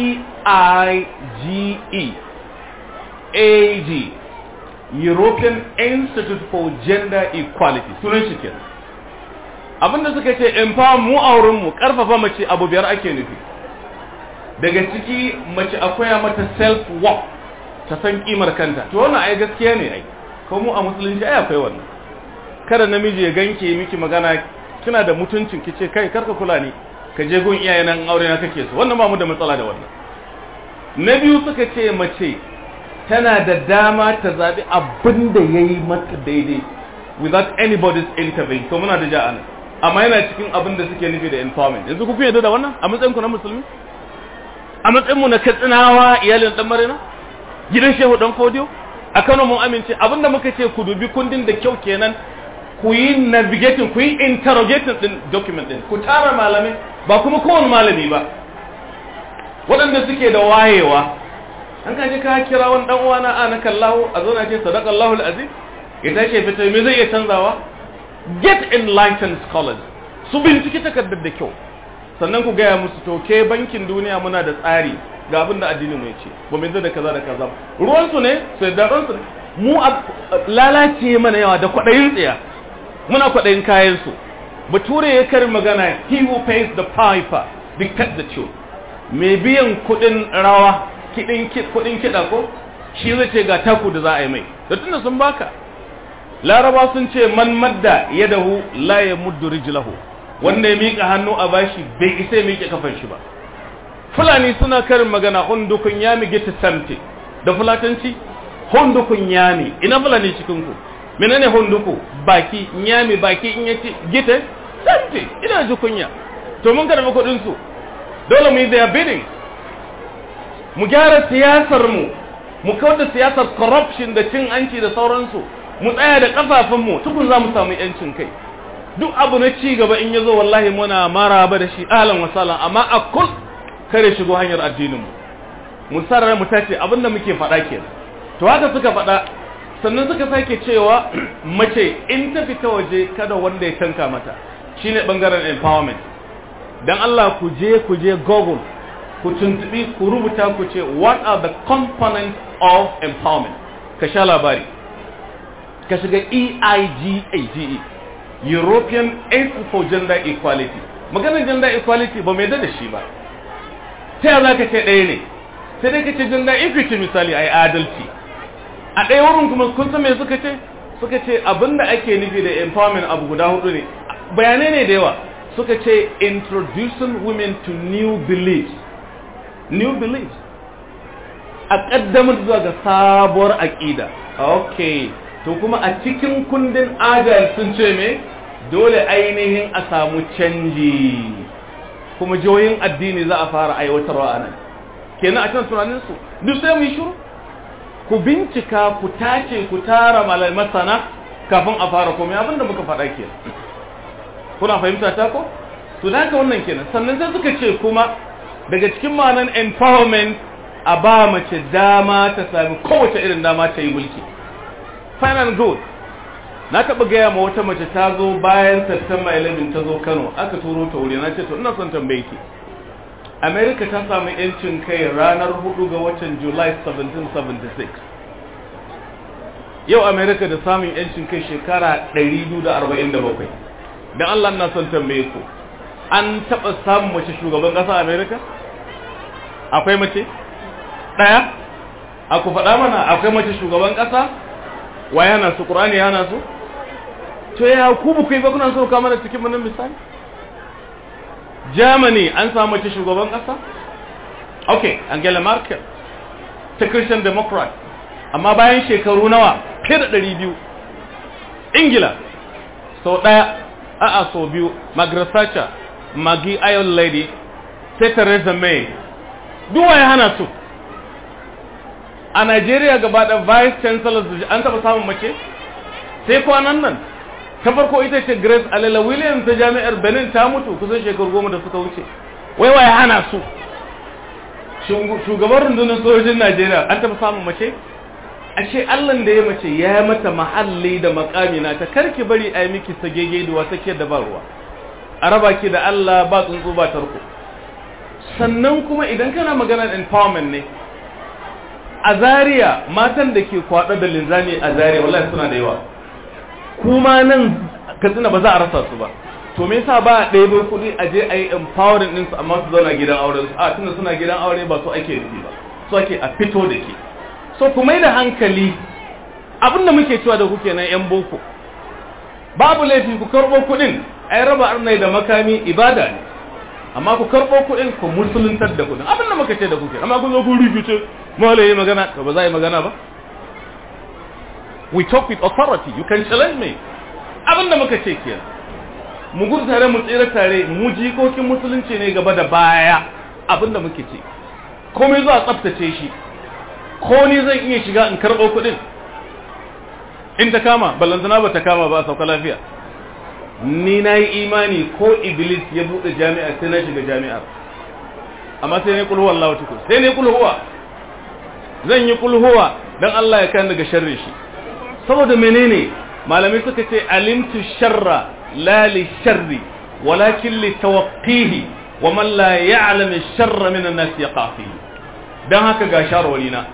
EIGE European Institute for Gender Equality sunan shi kenan abinda suka ce empower mu a wurin mu karfafa mace abu biyar ake nufi daga ciki mace akwai mata self worth, ta san kimar kanta. To wannan ai gaskiya ne ai, ko mu a musulunci ai akwai wannan. Kada namiji ya ganke miki magana kina da mutuncin kice kai karka kula ni, ka je gun iyayen nan aure na kake so. Wannan ba mu da matsala da wannan. Na biyu suka ce mace tana da dama ta zabi abin da yayi mata daidai without anybody's intervention. To muna da ja'ana. Amma yana cikin abin da suke nufi da empowerment. Yanzu ku yarda da wannan a matsayin ku na musulmi? A matsayin mu na Katsinawa iyalin dan Marina? Gidan Shehu Dan Fodiyo? A Kano mun amince abinda muka ce ku dubi kundin da kyau kenan, ku yi navigating, ku yi interrogating din document din, ku tara malamai, ba kuma kowane malami ba, waɗanda suke da wayewa. An kaji ka kira wani dan uwa na kallahu a zo na ce sadaqallahu alazim, ya tashi fita me zai iya canzawa? Get enlightened scholars, su binciki takardar da kyau, sannan ku gaya musu to ke bankin duniya muna da tsari ga abin da addini mu yace, ba mai zai da kaza da kaza. Ruwan su ne, sai da ruwan su ne. Mu lalace mana yawa da kwadayin tsiya, muna kwadayin kayan su. Bature ya karin magana, he who pays the piper dictates the tune. Me biyan kudin rawa, kudin kida ko shi zai ce ga taku da za a yi mai. Da tunda sun baka. Laraba sun ce man madda yadahu la yamuddu rijlahu, wanda ya mika hannu a bashi bai isa ya miƙe kafan shi ba. Fulani suna karin magana hundukun yami gita samte, da fulatanci hundukun yami. Ina Fulani cikin ku menene hunduku? Baki, yami baki in yace gita samte, ina ji kunya. To mun karɓi kuɗin su, dole mu yi their bidding, mu gyara siyasar mu kawar da siyasar corruption da cin hanci da sauransu, mu tsaya da kafafunmu tukun za mu samu yancin kai. Duk abu na ci gaba in yazo wallahi muna maraba da shi ahlan wa sahlan, amma a kul kare shigo hanyar addinin mu sarara mu tace abinda muke faɗa kenan. To haka suka faɗa, sannan suka sake cewa mace in ta fita waje kada wanda ya tanka mata, shine bangaren empowerment. Dan Allah ku je Google, ku tuntubi, ku rubuta ku ce what are the components of empowerment, ka sha labari. Ka shiga EIGAGE, European Institute for Gender Equality. Maganar gender equality ba mai da shi ba. Ta yaya za ka ce ɗaya ne? Sai dai ka ce gender equity misali a yi adalci. A ɗaya wurin kuma kun san me suka ce? Suka ce abinda ake nufi da empowerment abu guda hudu ne. Bayanai ne da yawa. Suka ce introducing women to new beliefs. New beliefs. A ƙaddamar zuwa ga sabuwar aƙida. Okay. To kuma a cikin kundin agile sun ce me dole ainihin a samu canji, kuma jihohin addini za a fara aiwatarwa a nan. Kenan a can tunanin su duk sai mu yi shiru, ku bincika, ku tace, ku tara malamai masana kafin a fara komai. Abin da muka faɗa kenan, kuna fahimta ta ko? To da haka wannan kenan. Sannan sai suka ce kuma daga cikin ma'anan empowerment a ba mace dama ta sami kowace irin dama ta yi mulki. Final good. Na taɓa gaya ma wata mace ta zo bayan September 11 ta zo Kano, aka turo ta wuri, na ce to ina son tambaye ki. America ta samu yancin kai ranar 4 ga watan July 1776. Yau America da samun yancin kai shekara 247. Dan Allah ina son tambaye ku, an taɓa samun mace shugaban ƙasa America? Akwai mace? Ɗaya? Aku faɗa mana akwai mace shugaban ƙasa? Wa yana su Qur'ani yana su? To ya ku bu kai ba kuna so ka mana cikin wannan misali? Germany an samu mace shugaban kasa? Okay, Angela Merkel ta Christian Democrat, amma bayan shekaru nawa? Fiye da 200. Ingila sau daya, sau biyu, Margaret Thatcher, Maggie Iron Lady, sai Theresa May. Duwa ya hana su. A Nigeria gaba da Vice Chancellor an taɓa samun mace? Sai kwanan nan, ta farko ita ce Grace Alela Williams ta jami'ar Benin, ta mutu kusan shekaru 10 da suka wuce. Wai waye hana su? Shugaban rundunar sojojin Najeriya an taɓa samun mace? Ashe Allah da ya mace ya mata mahalli da makami na ta, karki bari a yi miki sagege da wata ke da ba ruwa. A raba ki da Allah ba tsuntsu ba tarko. Sannan kuma idan kana maganar empowerment ne, a Zaria matan da ke kwada da linzami a Zaria wallahi suna da yawa. Kuma nan Katsina ba za a rasa su ba. to me yasa ba a ɗebo kuɗi a je a yi empowering ɗinsu amma su zauna gidan auren su a tunda suna gidan aure ba su ake nufi ba su ake a fito da ke so ku mai da hankali abinda muke cewa da kuke nan yan boko babu laifi ku karɓo kuɗin ai raba arnai da makami ibada ne amma ku karɓo kuɗin ku musuluntar da kuɗin abinda muka ce da kuke amma kun zo kun rikice malaye magana to ba za a yi magana ba we talk with authority you can challenge me abinda muka ce kenan mu gudu tare mu tsira tare mu jikokin musulunci ne gaba da baya abinda muke ce komai zuwa tsaftace shi ko ni zan iya shiga in karɓo kuɗin in ta kama ballantana ba ta kama ba a sauka lafiya ni na yi imani ko iblis ya buɗe jami'a sai na shiga jami'ar amma sai ne kulhuwa Allah tuku sai ne kulhuwa zan yi kulhuwa dan Allah ya kan daga sharri shi saboda menene malamai suka ce alimtu sharra la li sharri walakin li tawaqqihi wa man la ya'lam ash-sharra min an-nas yaqa fihi dan haka ga sharwari na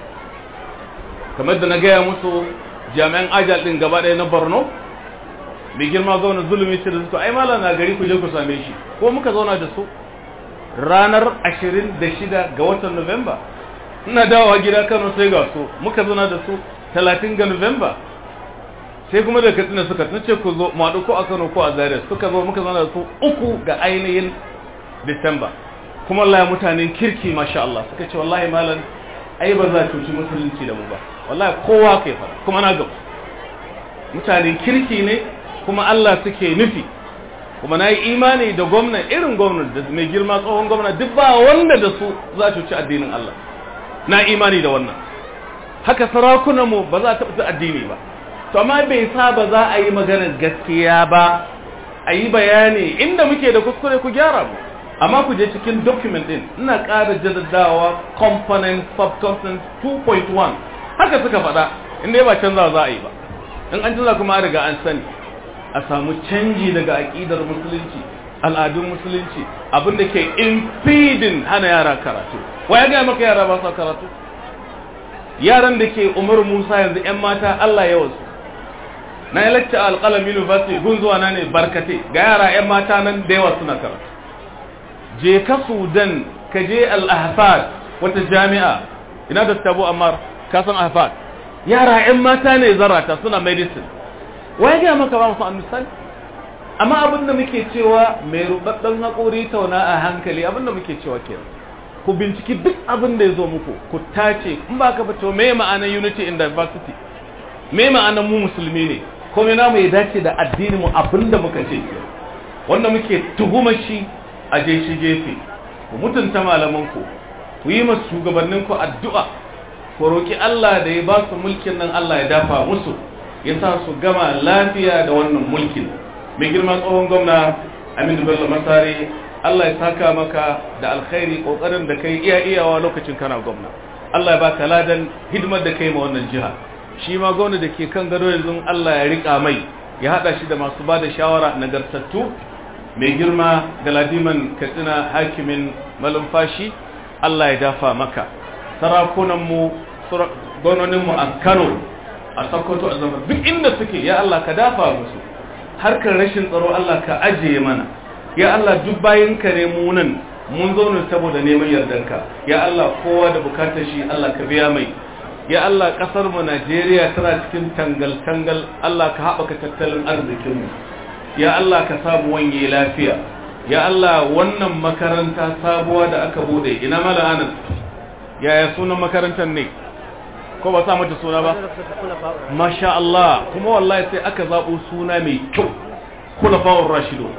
kamar da na gaya musu jami'an ajal din gaba ɗaya na Borno mai girma zauna zulumi ce da su ai malam na gari ku je ku same shi ko muka zauna da su ranar 26 ga watan Nuwamba ina dawowa gida Kano sai ga su muka zauna da su 30 ga Nuwamba sai kuma da Katsina suka nace ku zo mu haɗu ko a Kano ko a Zaria suka zo muka zauna da su 3 ga ainihin Disamba kuma wallahi mutanen kirki masha Allah suka ce wallahi malam ai ba za ku ci musulunci da mu ba wallahi kowa kai fara kuma na ga mutanen kirki ne kuma Allah suke nufi kuma na yi imani da gwamna irin gwamna da mai girma tsohon gwamna duk ba wanda da su za su ci addinin Allah na imani da wannan haka sarakunanmu ba za ta fi addini ba to amma bai sa ba za a yi maganar gaskiya ba a yi bayani inda muke da kuskure ku gyara mu amma ku je cikin document din ina ƙara jaddadawa component subcomponent 2.1 haka suka faɗa inda ba canza za a yi ba in an canza kuma riga an sani a samu canji daga aƙidar musulunci al'adun musulunci abinda ke impeding hana yara karatu waya ga maka yara ba su karatu yaran da ke Umar Musa yanzu ƴan mata Allah ya wasu na yi lecture a Alƙalam University gun zuwa na ne barkate ga yara ƴan mata nan da yawa suna karatu je ka Sudan ka je Al-Ahfad wata jami'a ina da Abu Ammar ka san Ahfad yara ƴan mata ne zarata suna medicine wai ga maka ba su annisal amma abinda muke cewa mai rubabban hakuri tauna a hankali abinda muke cewa kenan ku binciki duk abin da yazo muku ku tace in ba ka fito me ma'anar unity in diversity me ma'anar mu musulmi ne ko me namu ya dace da addini mu abinda muka ce wanda muke tuhumar shi a je shi gefe ku mutunta malaman ku yi masu shugabannin ku addu'a ku roki Allah da ya ba su mulkin nan Allah ya dafa musu ya sa su gama lafiya da wannan mulkin mai girma tsohon gwamna Aminu Bello Masari Allah ya saka maka da alkhairi kokarin da kai iyawa lokacin kana gwamna Allah ya baka ladan hidimar da kai ma wannan jiha shi ma gwamna da ke kan gado yanzu Allah ya rika mai ya hada shi da masu bada shawara nagartattu mai girma Galadiman Katsina hakimin malumfashi Allah ya dafa maka sarakunan mu gwamnonin mu a Kano a Sokoto a Zamfara duk inda suke ya Allah ka dafa musu harkar rashin tsaro Allah ka ajiye mana ya Allah duk bayin ka ne mu nan mun zo ne saboda neman yardanka ya Allah kowa da bukatar shi Allah ka biya mai ya Allah kasar mu Najeriya tana cikin tangal Allah ka haɓaka tattalin arzikin mu ya Allah ka samu wanye lafiya ya Allah wannan makaranta sabuwa da aka bude ina mala anan yaya sunan makarantar ne ko ba sa mata suna ba masha Allah kuma wallahi sai aka zabo suna mai kyau Khulafa'ur Rashidun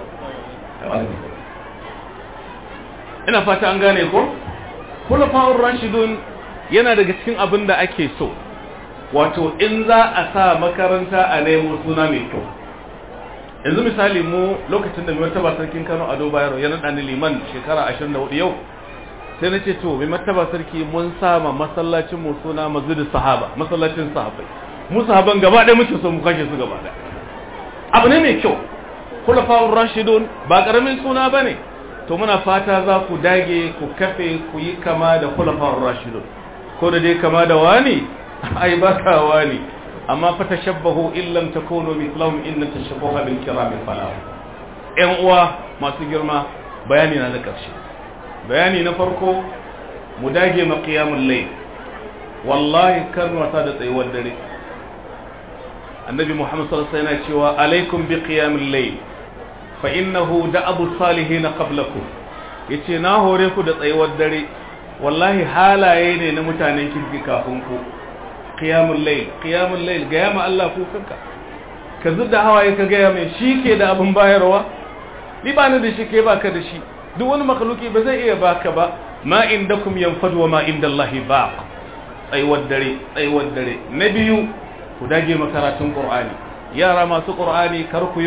ina fata an gane ko Khulafa'ur Rashidun yana daga cikin abin da ake so wato in za a sa makaranta a nemo suna mai kyau yanzu misali mu lokacin da mai martaba sarkin Kano Ado Bayero ya nada ni liman shekara 24 yau sai na ce to mai martaba sarki mun sama masallacin mu suna Masjidus Sahaba masallacin sahabbai mu sahaban gaba ɗaya muke so mu kashe su gaba ɗaya abu ne mai kyau Khulafa'ur Rashidun ba karamin suna bane to muna fata za ku dage ku kafe ku yi kama da Khulafa'ur Rashidun ko da dai kama da wani ai ba ka wani amma fa tashabbahu illam takunu mithlahum inna tashabbaha bil kirami falah ƴan uwa masu girma, bayani na ƙarshe. Bayani na farko, mu dage ma qiyamul layl. Wallahi kar wata da tsayuwar dare. Annabi Muhammad sallallahu alaihi wasallam yana cewa alaikum bi qiyamil layl fa innahu da'abu salihin qablakum. Yace na hore ku da tsayuwar dare. Wallahi halaye ne na mutanen kirki kafin ku. Qiyamul layl ga yama Allah ku kanka. Ka zudda hawaye ka ga mai shi ke da abin bayarwa. Ni ba ni da shi ke baka da shi. Duk wani makhluki ba zai iya baka ba. Ma indakum yanfad wa ma indallahi baq. Tsayuwar dare. Na biyu, ku dage makaratun Qur'ani. Yara masu Qur'ani kar ku yi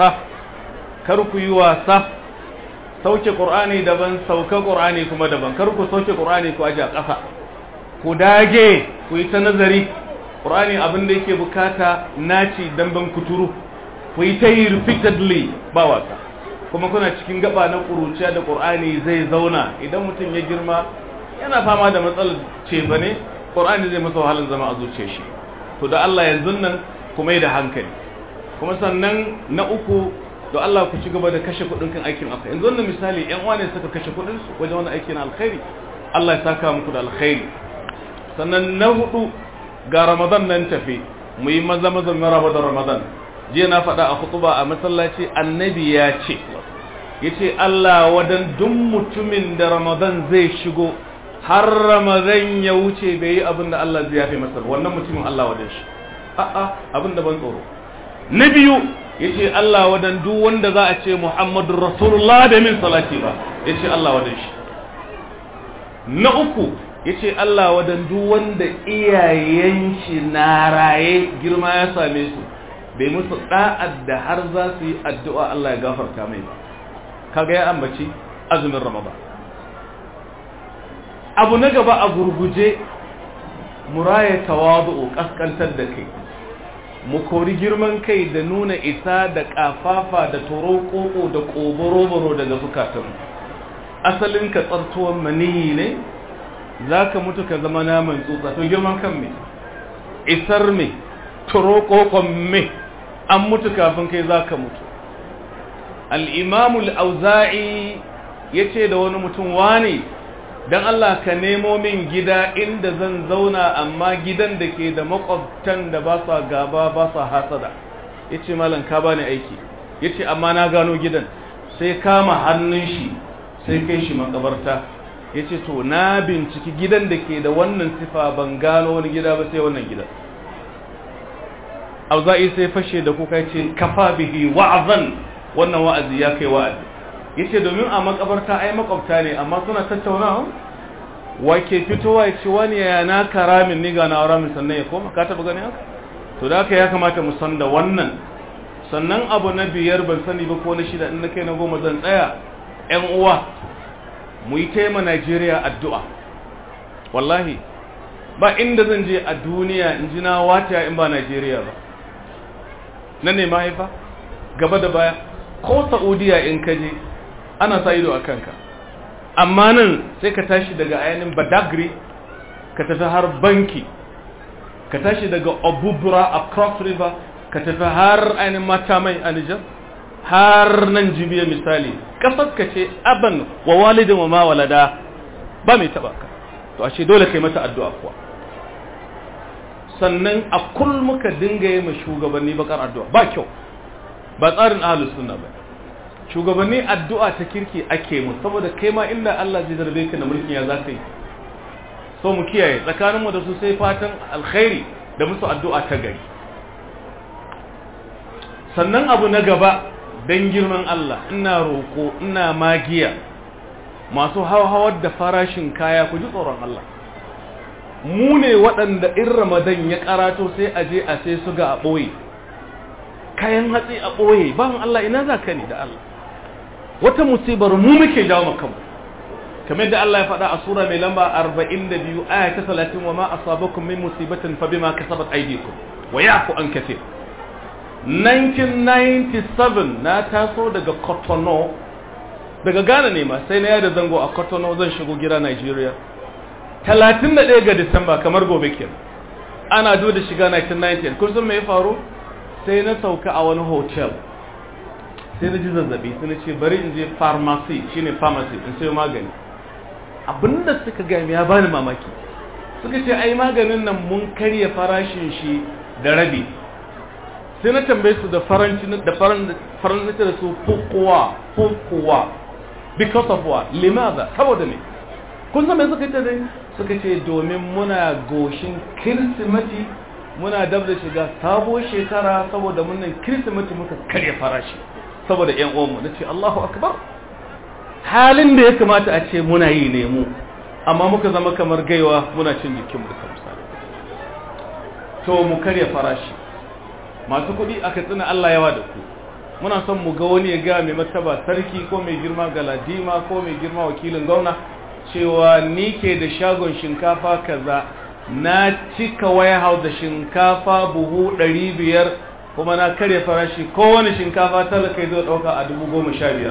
wasa. Sauke Qur'ani daban, sauka Qur'ani kuma daban. Kar ku sauke Qur'ani ku aje a ƙasa. Ku dage, ku yi ta nazari. Qur'ani abin da yake bukata naci dan ban kuturu. Ku yi ta yi repeatedly ba wasa. Kuma kuna cikin gaba na kuruciya da Qur'ani zai zauna. Idan mutum ya girma yana fama da matsalar cefane, Qur'ani zai masa wahalar zama a zuciyar shi. To da Allah yanzu nan kuma yi da hankali. Kuma sannan na uku, da Allah ku ci gaba da kashe kudin kan aikin alkhairi. Yanzu wannan misali ƴan uwa ne suka kashe kudin su wajen wannan aikin alkhairi. Allah ya saka muku da alkhairi. Sannan na hudu, ga Ramadan nan tafi, mu yi maza mu raba da Ramadan. Jiya na faɗa a khutba a masallaci, Annabi ya ce, yace Allah wadan duk mutumin da Ramadan zai shigo har Ramadan ya wuce bai yi abin da Allah zai yafe masa, wannan mutumin Allah wadan shi. Abin da ban tsoro. Na biyu, yace Allah wadan duk wanda za a ce Muhammadur Rasulullah da min salati ba, yace Allah wadan shi. Na uku, yace Allah wadan duk wanda iyayen shi na raye girma ya same su bai musu da'ad da har za su yi addu'a Allah ya gafarta mai ba. Kaga ya ambaci azumin Ramadan. Abu na gaba a gurguje, muraya tawadu'u, kaskantar da kai. Mu kori girman kai da nuna isa da kafafa da torokoko da koboro daga zukatanmu. Asalin ka tsartuwan maniyi ne, zaka mutu ka zama naman tsutsa. To girman kan me? Isar me? Torokokon me? An mutu kafin kai zaka mutu. Al-Imam al-Auza'i yace da wani mutum, wani dan Allah ka nemo min gida inda zan zauna, amma gidan da ke da makwabtan da ba sa gaba ba sa hasada. Yace malam ka bani aiki. Yace amma na gano gidan. Sai kama hannun shi sai kai shi makabarta. Yace to na binciki gidan da ke da wannan sifa ban gano wani gida ba sai wannan gidan. Auza'i sai fashe da kuka yace kafa bihi wa'zan, wannan wa'azi ya kai wa'azi. Yace domin a makabarta ai makwabta ne amma suna tattaunawa, wake fitowa yace wani ya na karamin ni ga na ramin sannan ya koma. Ka taba gani haka? To da haka ya kamata mu san da wannan. Sannan abu na biyar ban sani ba ko na shida, in na kai na goma zan tsaya. Ƴan uwa, mu yi taima Najeriya addu'a. Wallahi ba inda zan je a duniya in ji na wata in ba Najeriya ba. Nan ne mahaifa gaba da baya. Ko Saudiya in kaje ana sa ido a kanka, amma nan sai ka tashi daga ayanin Badagry ka tafi har Banki, ka tashi daga Obubra a Cross River ka tafi har ayanin Matamai a Nijar, har nan Jibiya misali. Kasar ka ce aban wa walidin wa ma walada, ba mai taba ka. To ashe dole kai mata addu'a kuwa. Sannan a kullum muka dinga yi ma shugabanni bakar addu'a, ba kyau, ba tsarin ahlus sunna ba. Shugabanni addu'a ta kirki ake mu, saboda kai ma inda Allah zai zarbe ka da mulkin ya zaka yi. So mu kiyaye tsakanin mu da su, sai fatan alkhairi da musu addu'a ta gari. Sannan abu na gaba, dan girman Allah, ina roko, ina magiya masu hawar da farashin kaya, ku ji tsoron Allah. Mu ne waɗanda in Ramadan ya karato sai a je a sai su ga a ɓoye, kayan hatsi a ɓoye. Ban Allah, ina za ka ne da Allah? Wata musibar mu muke jawo makamu. kamar da Allah ya faɗa a sura mai lamba 42 aya ta 30 wa ma asabakum min musibatin fa bima kasabat aydikum wa ya'fu an kaseer. 1997 na taso daga Cotonou, daga Ghana ne ma, sai na yada zango a Cotonou zan shigo gida Nigeria 31 ga Disamba kamar gobe kenan. Ana do da shiga 1990. Kun san me ya faru? Sai na sauka a wani hotel sai na ji zazzabi sai na ce bari in je pharmacy shine pharmacy in sayo magani. Abinda suka ga ya bani mamaki, suka ce ai maganin nan mun karya farashin shi da rabi. Sai na tambaye su da faranci da su pourquoi because of what, limaza, saboda me? Kun san me suka ce dai? Suka ce domin muna goshin Kirsimeti, muna dab da shiga sabuwar shekara, saboda munnan Kirsimeti muka karya farashi saboda ƴan uwanmu. Nace Allahu akbar. Halin da ya kamata a ce muna yi ne mu, amma muka zama kamar gaiwa muna cin jikinmu da kamsa. To mu karya farashi. Masu kuɗi aka tsina Allah yawa da ku. Muna son mu ga wani ya ga mai martaba sarki ko mai girma galadima ko mai girma wakilin gwamna cewa ni ke da shagon shinkafa kaza, na cika warehouse da shinkafa buhu 500 kuma na karya farashi, kowane shinkafa talaka zai dauka a 15,000.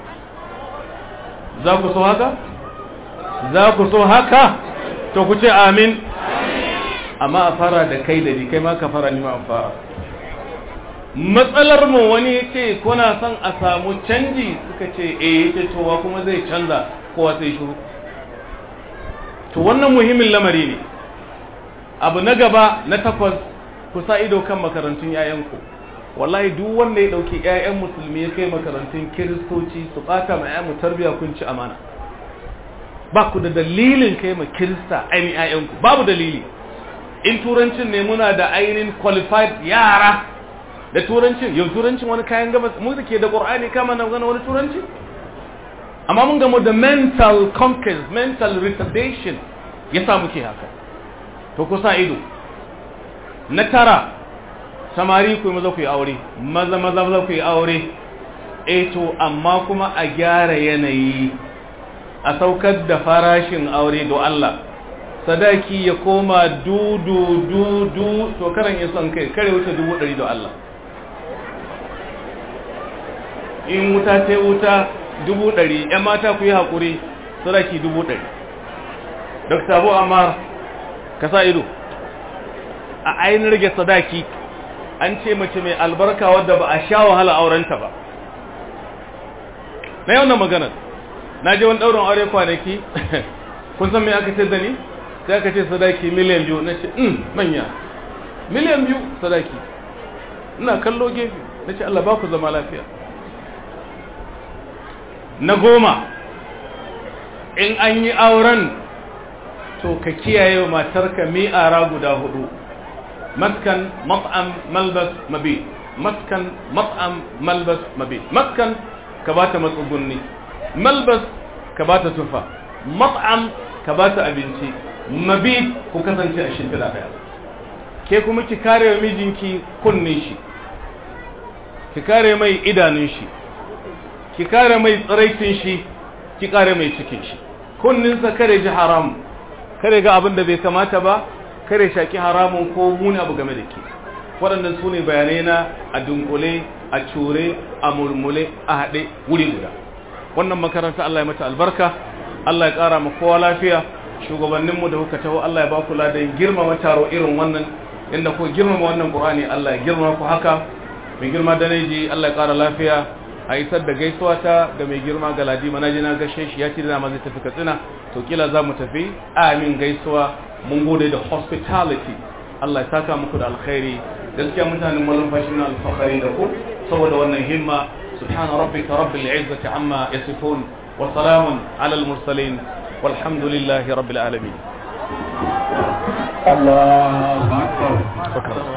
Za ku so haka? Za ku so haka? To ku ce amin. Amma a fara da kai da ni, kai ma ka fara, ni ma a fara. Matsalar mu wani yace kuna son a samu canji, suka ce yace to wa kuma zai canza, kowa sai shiru. To wannan muhimmin lamari ne. Abu na gaba na 8, ku sa ido kan makarantun yayanku. Wallahi duk wanda ya dauki yayan musulmi ya kai makarantun kiristoci su bata ma yayan mu tarbiya, kun ci amana. Ba ku da dalilin kai ma kirista ainihin yayanku, babu dalili. In turancin ne muna da ainihin qualified yara da turancin, yau turancin wani kayan gabas, mu da ke da Qur'ani kama na gana wani turanci, amma mun gamu da mental conquest, mental retardation ya sa muke haka. To ku sa ido. Na 9, samari ku maza ku yi aure, maza ku yi aure. To amma kuma a gyara yanayi, a saukar da farashin aure do Allah. Sadaki ya koma du to karan ya son kai kare wuce 100 do Allah. In wuta ta wuta 100, ‘yan mata ku yi haƙuri, sadaki 100. Dr. Abu Ammar, ka sa ido, a ainihin rage sadaki, an ce mace mai albarka wadda ba a sha wahala aurenta ba. Na yau na maganar, na je wani ɗaurin aure kwanaki, kun san mai aka ce da ni? Sai aka ce sadaki miliyan 2, na ce, manya, miliyan 2 sadaki. Ina kallo gefe, na ce Allah ba ku zama lafiya. Na 10, in an yi auren to ka kiyaye matarka mi'ara guda 4. Maskan, mat'am, malbas, mabit. Maskan, mat'am, malbas, mabit. Maskan, ka bata matsugunni. Malbas, ka bata tufa. Mat'am, ka bata abinci. Mabit, ku kasance a shimfiɗa ɗaya. Ke kuma ki kare wa mijinki kunnin shi, ki kare mai idanun shi, ki kare mai tsiraitin shi, ki kare mai cikin shi. Kunninsa kare ji haram, kare ga abin da bai kamata ba, kare shaki haramun ko muni abu game da ke. Waɗannan su ne bayanai na a dunkule, a cure, a mulmule, a haɗe wuri guda. Wannan makaranta Allah ya mata albarka, Allah ya ƙara ma kowa lafiya. Shugabanninmu da kuka taho, Allah ya ba ku ladan girmama taro irin wannan, inda ko girmama wannan Qur'ani, Allah ya girmama ku haka. Mai girma da naji, Allah ya ƙara lafiya. A isar da gaisuwa ta ga mai girma Galadi, mana ji na gashe shi ya ce da ma zai tafi Katsina, to kila za mu tafi. Amin gaisuwa, mun gode da hospitality. Allah ya saka muku da alkhairi. Gaskiya mutanen malumfashi na alfahari da ku saboda wannan himma. Subhana rabbika rabbil izzati amma yasifun wa salamun ala al mursalin walhamdulillahi rabbil alamin. Allahu akbar.